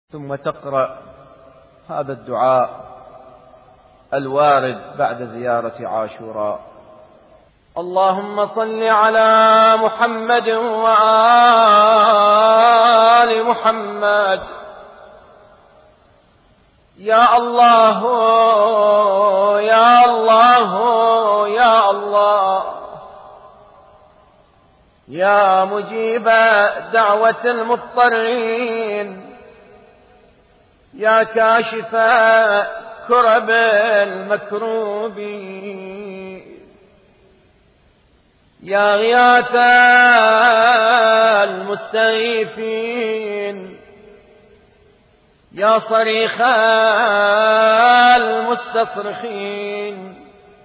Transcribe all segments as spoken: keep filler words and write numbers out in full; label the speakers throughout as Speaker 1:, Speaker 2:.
Speaker 1: ثم تقرأ هذا الدعاء الوارد بعد زيارة عاشوراء: اللهم صل على محمد وآل محمد. يا الله يا الله يا الله، يا مجيب دعوة المضطرين، يا كاشف كرب المكروبين، يا غياث المستغيثين، يا صريخ المستصرخين،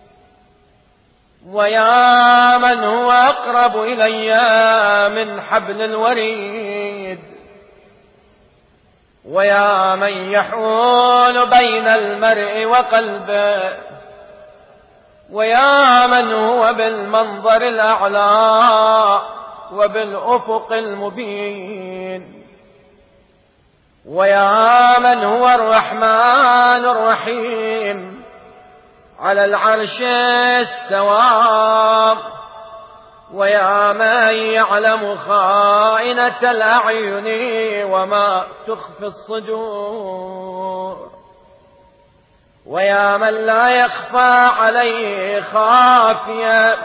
Speaker 1: ويا من هو أقرب إلي من حبل الوريد، ويا من يحول بين المرء وقلبه، ويا من هو بالمنظر الأعلى وبالأفق المبين، ويا من هو الرحمن الرحيم على العرش استوى، ويا من يعلم خائنة الأعين وما تخفي الصدور، ويا من لا يخفى عليه خافية،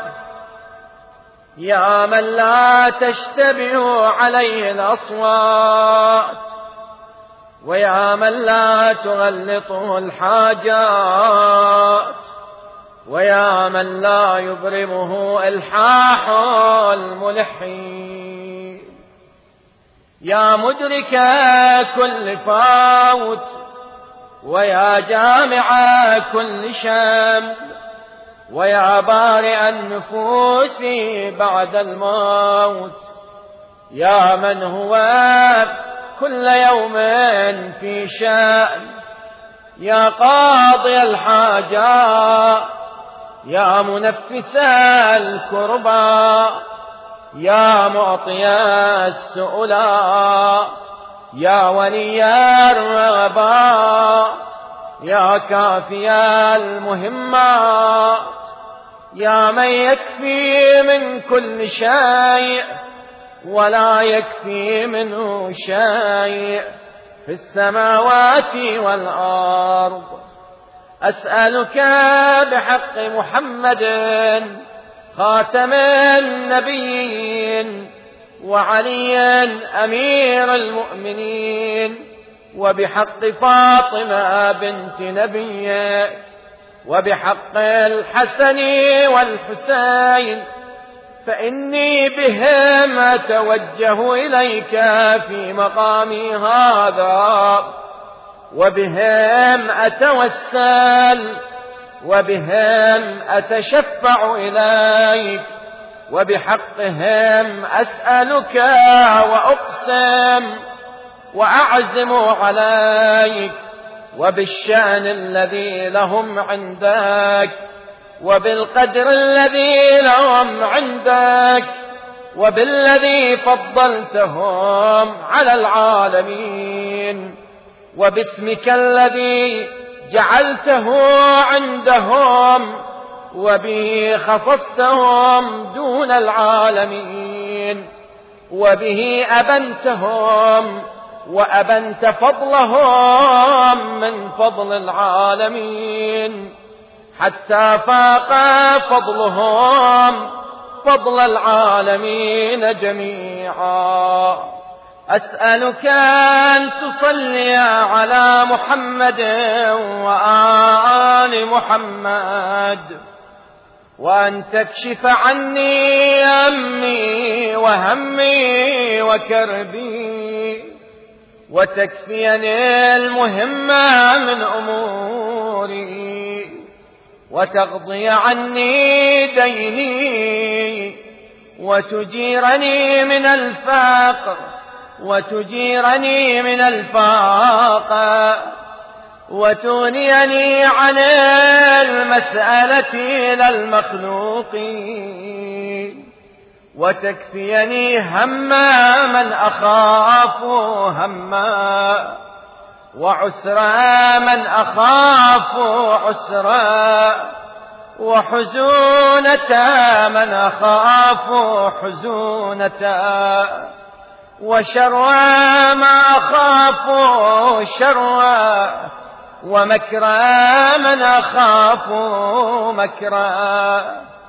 Speaker 1: يا من لا تشتبه عليه الأصوات، ويا من لا تغلطه الحاجات، ويا من لا يبرمه إلحاح الملحين، يا مدرك كل فوت، ويا جامع كل شمل، ويا بارئ النفوس بعد الموت، يا من هو كل يوم في شأن، يا قاضي الحاجات، يا منفس الكربى، يا معطي السؤلات، يا ولي الرغبات، يا كافي المهمات، يا من يكفي من كل شيء ولا يكفي منه شيء في السماوات والأرض. أسألك بحق محمد خاتم النبيين وعلي أمير المؤمنين، وبحق فاطمة بنت نبيك، وبحق الحسن والحسين، فإني بهم أتوجه إليك في مقامي هذا، وبهم أتوسل، وبهم أتشفع إليك، وبحقهم أسألك وأقسم وأعزم عليك، وبالشأن الذي لهم عندك، وبالقدر الذي لهم عندك، وبالذي فضلتهم على العالمين، وباسمك الذي جعلته عندهم وبه خصصتهم دون العالمين، وبه أبنتهم وأبنت فضلهم من فضل العالمين، حتى فاق فضلهم فضل العالمين جميعا. أسألك أن تصلي على محمد وآل محمد، وأن تكشف عني همي وهمي وكربي، وتكفيني المهم من أموري، وتقضي عني ديني، وتجيرني من الفقر، وتجيرني من الفاقة، وتغنيني عن المسألة إلى المخلوقين، وتكفيني هم من أخاف هما، وعسرا من أخاف عسرا، وحزونة من أخاف حزونة، وشرا ما أخاف شرا، ومكرا من أخاف مكرا،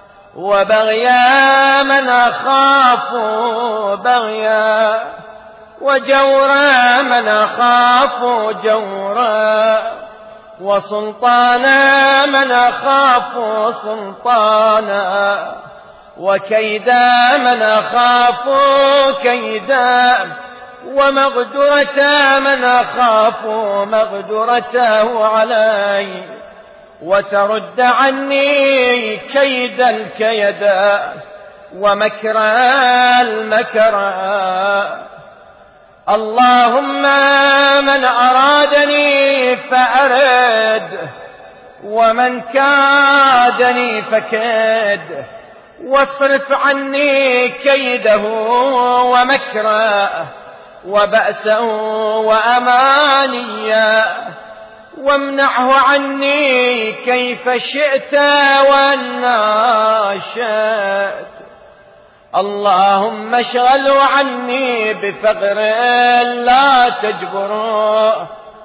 Speaker 1: وبغيا من أخاف بغيا، وجورا من أخاف جورا، وسلطانا من أخاف سلطانا، وكيدا من أخاف كيدا، ومغدرة من أخاف مغدرته علي، وترد عني كيد الكيدا ومكر المكر. اللهم من أرادني فأرد، ومن كادني فكد، واصرف عني كيده ومكره وبأسه وأمانيه، وامنعه عني كيف شئت وأنا شئت. اللهم اشغله عني بفقر لا تجبره،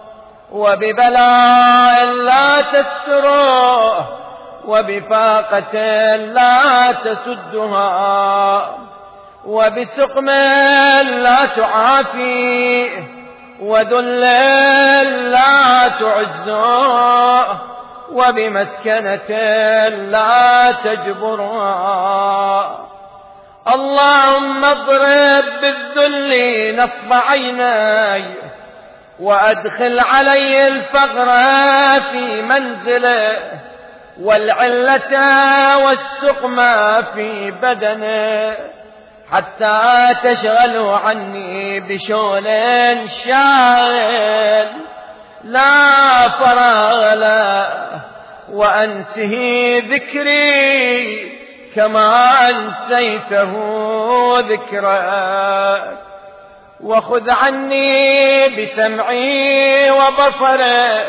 Speaker 1: وببلاء لا تستره، وبفاقة لا تسدها، وبسقم لا تعافيه، وذل لا تعزه، وبمسكنة لا تجبرها. اللهم اضرب بالذل نصب عيني، وأدخل علي الفقر في منزله، والعلة والسقم في بدنه، حتى تشغله عني بشغل شاغل لا فراغ له، وأنسه ذكري كما أنسيته ذكرك. وخذ عني بسمعي وبصره،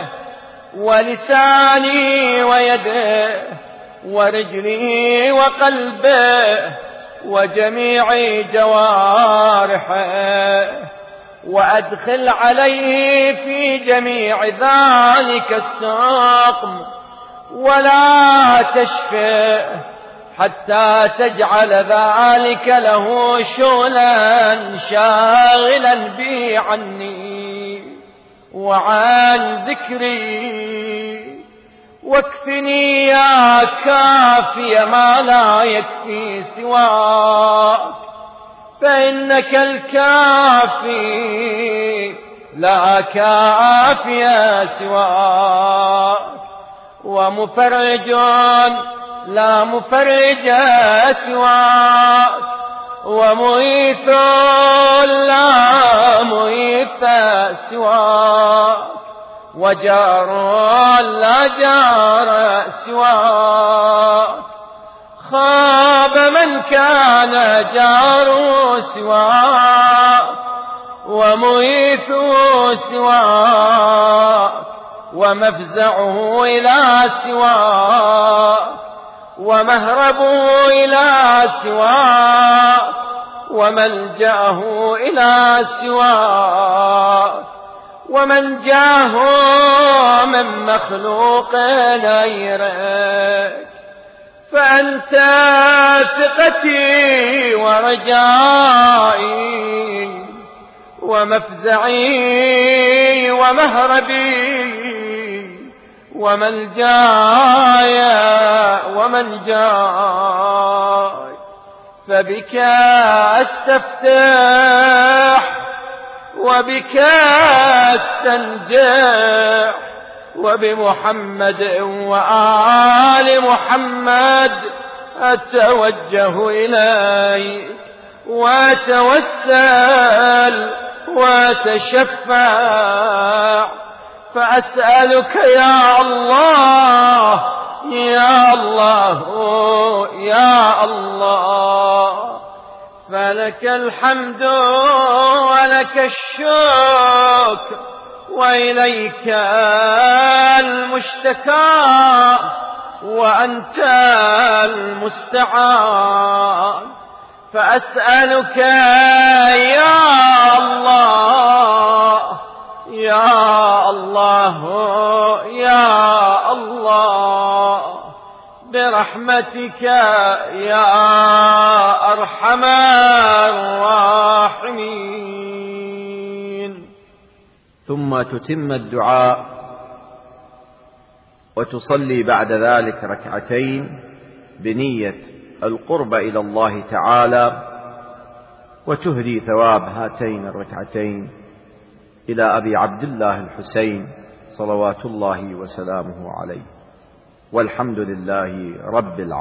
Speaker 1: ولساني ويده، ورجلي وقلبه، وجميع جوارحه، وأدخل عليه في جميع ذلك السقم، ولا تشفه حتى تجعل ذلك له شغلا شاغلا بي عني وعن ذكري. واكفني يا كافي ما لا يكفي سواك، فإنك الكافي لا كافي سواك، ومفرج لا مفرج سواك، ومغيث لا مغيث سواك، وجار لا جار سواك. خاب من كان جار سواك، ومغيث سواك، ومفزعه إلى سواك، ومهربه إلى سواك، وملجأه إلى سواك، ومن جاه من مخلوق غيرك. فأنت ثقتي ورجائي، ومفزعي ومهربي، وملجاي ومنجاي. فبك أستفتح، وبك أستنجح، وبمحمد وآل محمد أتوجه إليك، وأتوسل وأتشفع، فأسألك يا الله يا الله يا الله. فلك الحمد ولك الشكر وإليك المشتكى وأنت المستعان، فأسألك يا الله يا الله يا الله برحمتك يا أرحم الراحمين.
Speaker 2: ثم تتم الدعاء وتصلي بعد ذلك ركعتين بنية القرب إلى الله تعالى، وتهدي ثواب هاتين الركعتين إلى أبي عبد الله الحسين صلوات الله وسلامه عليه، والحمد لله رب العالمين.